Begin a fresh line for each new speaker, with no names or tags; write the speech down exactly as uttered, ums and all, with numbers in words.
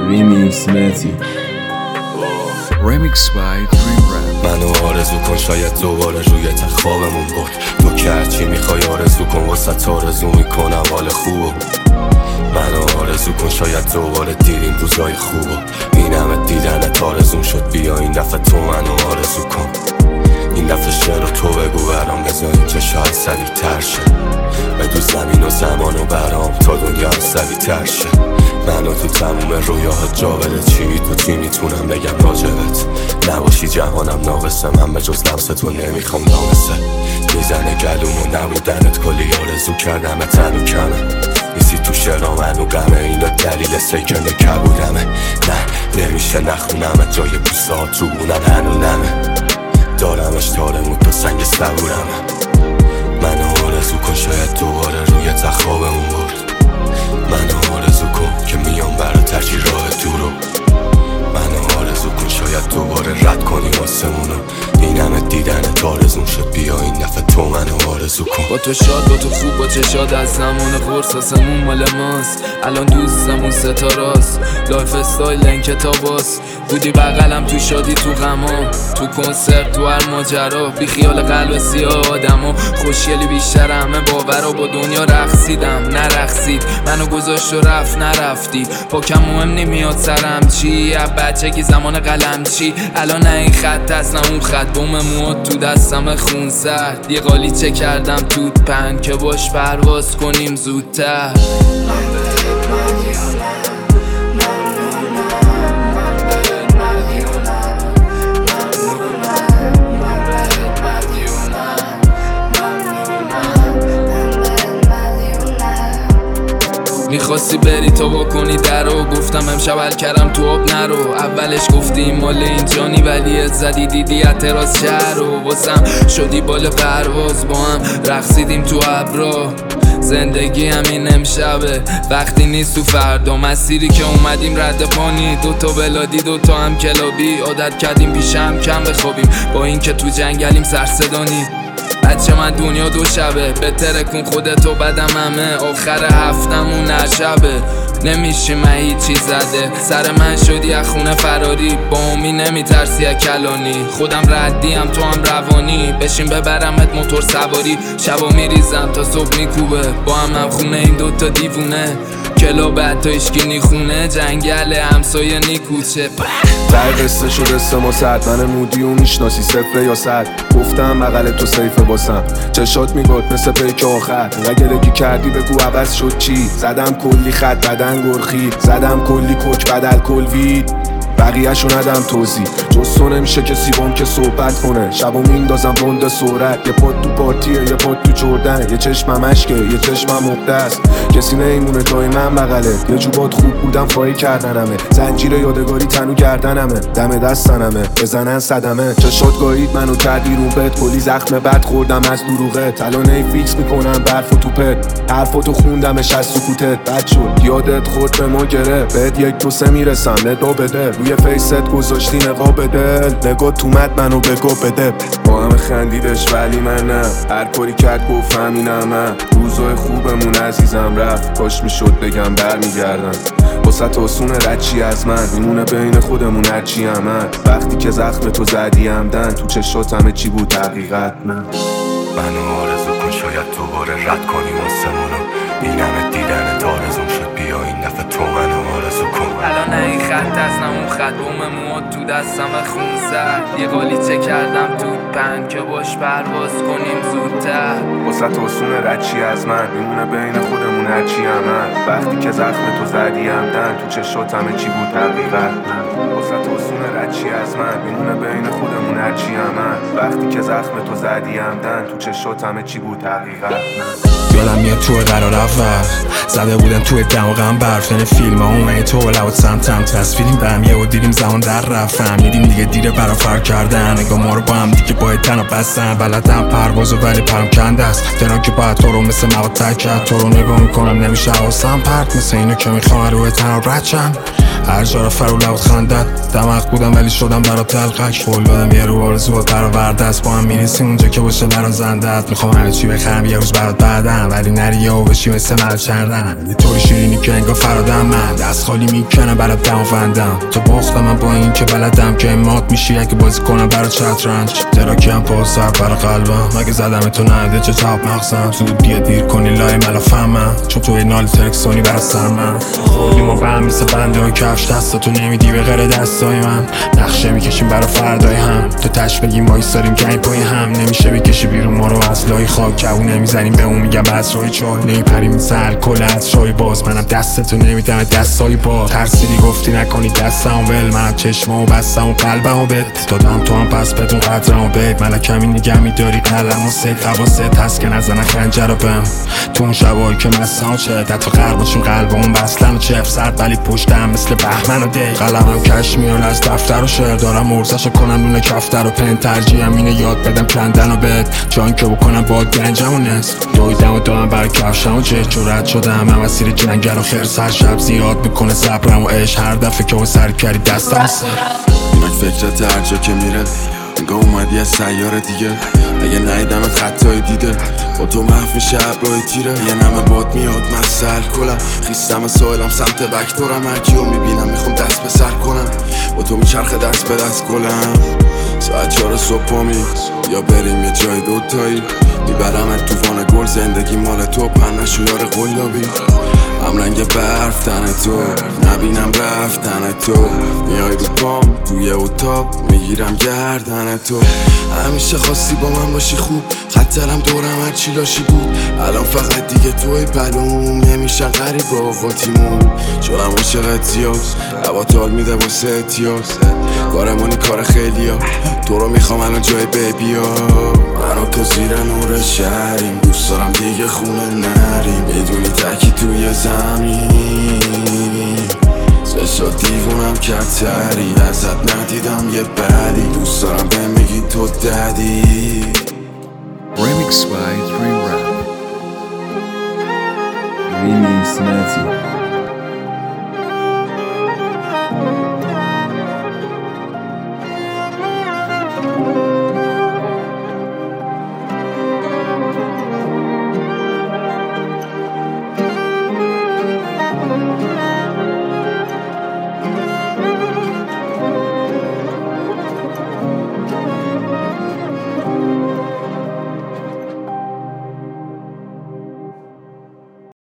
ریمیکس متی
Remix by Dream Rap.
منو آرزو کن شاید دوباره روی تخت خوابمون بود. تو که هرچی میخوای آرزو کن واسه آرزو میکنم حال خوب. منو آرزو کن شاید دوباره دیریم روزای خوب. این همه دیدنت آرزوم شد بیا این دفعه تو منو آرزو کن. این دفعه شعر تو بگو برام بذاریم که شاید سریع تر شه. بدو زمین و زمان و برام تا دنیا سریع تر شه. منو تو تموم رویاهات جا بده چی تو چی میتونم بگم راجبت. نباشی جهانم ناقصه من به جز لمس تو نمیخوام نامسه. میزنه گلوم و نبودنت کلی آرزو کردم تنو کمه. نیستی تو شعرام منو غمه اینا دلیل سیکن کبودمه. نه نمیشه نخونم جای بوسات رو بونم هنونمه. دارمش تارمون تو سنگ صبورمه. منو آرزو کن شاید دوباره روی تخت خوابمون برد. منو آرزو کن که میام برات هرچی راه دورو. منو آرزو کن شاید دوباره رد کنیم آسمونو. این همه دیدنت آرزوم شد بیا این دفعه تو منو آرزو کن.
با تو شاد با تو خوب با چشاد از زمان قرص آسمون مال ماست. الان دوستمون ستاراست. لایف استایل این کتاباست. بودی بغلم تو شادی تو غما. تو کنسرت تو هر ماجرا. بی خیال قلب سیاه آدما. خوشگلی بیشتر همه باورا. با دنیا رقصیدم نرقصید. منو گذاشت و رفت نرفتی. پاکم مهم نمیاد سرم چی. از بچگی زمان قلم چی. الان نه این خط هست نه اون خط. بوم مواد تو دستم خون سرد. یه قالیچه کردم توت پن که باش پرواز کنیم زودتر. میخواستی بری تا با کنی درو. گفتم امشب حل کردم تو آب نرو. اولش گفتی مال اینجانی ولی زدی دیدی اعتراض شهر رو. واسم شدی بال پرواز با هم رقصیدیم تو ابرا. زندگی همین امشبه وقتی نیست تو فردا. مسیری که اومدیم رد پانی. دوتا بلادی دوتا هم کلابی. عادت کردیم پیشم کم بخوابیم با این که تو جنگلیم سرصدانی. بچه من دنیا دو شبه. بهتره کن خودتو بدم همه. آخر هفتمون نشبه. نمیشی من هیچی زده. سر من شدی از خونه فراری. با امی نمیترسی از کلانی. خودم ردیم تو هم روانی. بشین ببرمت موتور سواری. شبا میریزم تا صبح میکوبه. با هم هم خونه این دوتا دیوونه. کلاب حتی اشکی نیخونه. جنگل همسایه نیکوچه.
در قصه شده سما سرد. من مودی و میشناسی صفر یا صد. گفتم بغل تو سیفه باسم. چشات میگاد مثل پیک آخر. نگرگی کردی بگو عوض شد چی. زدم کلی خط بدن گرخی. زدم کلی کوک بدل کل وید. بقیه‌شو ندم توضیح. جز تو نمیشه کسی بام که صحبت کنه. شبو میندازم بند سرعت. یه پاد تو پارتیه یه پاد تو جردن. یه چشمم اشکه یه چشمم مقدس. کسی نیمونه تای من بغله. یه جوبات خوب بودم فایی کردنمه. زنجیر یادگاری تنو گردنمه. دم دستنمه بزنن صدمه. چشات گایید منو کردی رو بد. کلی زخم بد خوردم از دروغه. تلانه فیکس میکنم برف و توپت. حرفاتو خوندمش از سکوتت. بد شد یادت خورد به ما گره. بهت یک دو سه میرسم ندو بده. روی فیست گذاشتی نقاب دل. نگاه تو مد منو بگو بده. با همه خندیدش ولی من نه. هر کاری کرد گفت همینم من. روزای خوبمون عزیزم رفت. کاش میشد بگم برمیگردم. واسه آسونه رچی از من. میمونه بین خودمون هرچی هم من. وقتی که زخم تو زدی همدن. تو چشات همه چی بود حقیقت نه.
منو آرزو کن شاید دوباره رد کنیم آسمونو. این همه دیدنت آرزوم شد بیا این دفعه تو منو آرزو کن.
الان نه این خط از نه اون خط. بوم مواد تو دستم خون زد. یه قالیچه کردم توت پن که باش پرواز کنیم زودتر.
واسه آسونه رچی از من. میمونه بین خودمون هرچی هم من. وقتی که زخم تو زدی همدن. تو چشات همه چی بود حقیقت نه. واسه آسونه رچی از من. میمونه بین خودمون هرچی هم من. وقتی که زخم تو زدی همدن. تو چشات همه چی بود حقیقت نه.
یادم میاد تو قرار اول زده بودم توی دماغم برف. یعنی فیلم ها اومدی تو لوت سمتم تصویریم بهمیه و دیدیم زمان در رفت. فهمیدیم دیگه دیره برا فرق کردن. نگاه ما رو با هم دیگه باید تنها بستن. بلدم پروازو ولی پرم کنده است. تران که باید تو رو مثل مواد تک کرد. تو رو نگاه میکنم نمیشه حواسم پرت. مثل اینو که میخوام روی تنها رچم. هر جا رو فرو لوت خنده خندت دماغ بودم ولی شدم برا تلقک قول دادم یه رو آرزو برآورده است با هم میرسیم اونجا که باشه برا زندت میخوام همه چی بخرم یه روز برات بعدم ولی نری و بشی مثل مرد کردن یه طوری شیرینی که انگار فرادم من دست خالی میکنم برات دمافندم تو باختم من با این که بلدم که مات میشی اگه بازی کنم برات شطرنج دراکی هم پاس سر برا قلبم مگه زدم تو نده چه چاپ مغزم زود بیا دیر کنی لای ملافمم چون توی نال ترکسونی برا سر من خوردیم و بهم میسه بنده و کفش دستاتو نمیدی به غیر دستای من نقشه میکشیم برا فردای هم تو تش بگیم وایساریم که این پای هم نمیشه بکشی بیرون ما رو از لای خاک کبو نمیزنیم به اون میگم بس روی چال نمیپریم سر کل از شای باز منم دستتو نمیدم دستای با ترسیدی گفتی نکنی دستم ول منم چشمو بستم و قلبمو بهت دادم تو هم پس بدون قدرمو بهت ملکمی نگه میداری قلم و سید حواست هست که نزنه خنجر رو بهم تو اون شبایی که مستم و چه دت غرب باشیم قلبمون بسلن و چف سرد ولی پشتم مثل بهمن و دی قلمم کش میان از دفتر و شعر دارم مرزشو کنم نون کفتر و پن ترجیحم اینه یاد بدم کندن و بهت جان که بکنم با گنجم و نست دویدم و دارم برای کفشم و چه جورت شدم من مسیر جنگل و خیر سر شب زیاد میکنه صبرم و عشق هر دفعه که و سر کردی دستم سر
اینک فکرت هر جا که میره انگاه اومدی از سیاره دیگه اگه نایدمت خطای دیده با تو محو میشه ابرای تیره یه نمه باد میاد من سر کنم خیستم سایلم سمت وکتورم هرکی رو میبینم میخوام دست به سر کنم با تو میچرخه دست به دست کنم ساعت چهار صبح پامی یا بریم یه جای دوتایی میبرمت تو وان گل زندگی مال تو پنشو یار قلابی هم رنگ برف تن تو نبینم رفتن تو میای رو پام توی اتاق میگیرم گردن تو همیشه خواستی با من باشی خوب خطرم دورم هرچی لاشی بود الان فقط دیگه توی پلوم نمیشن غریب آقاتیمون شدم عاشقت زیاد هوا تال میده واسه اتیاز کارمونی کار خیلی ها تو رو میخوام الان جای بیبی ها من و تو زیر نور شهریم دوست دارم دیگه خونه نریم بدونی تکی توی زمین چشات دیوونم کرد تری ازت ندیدم یه بدی دوست دارم بهم میگی تو ددی
Remix by Dream Rap Remix Nazi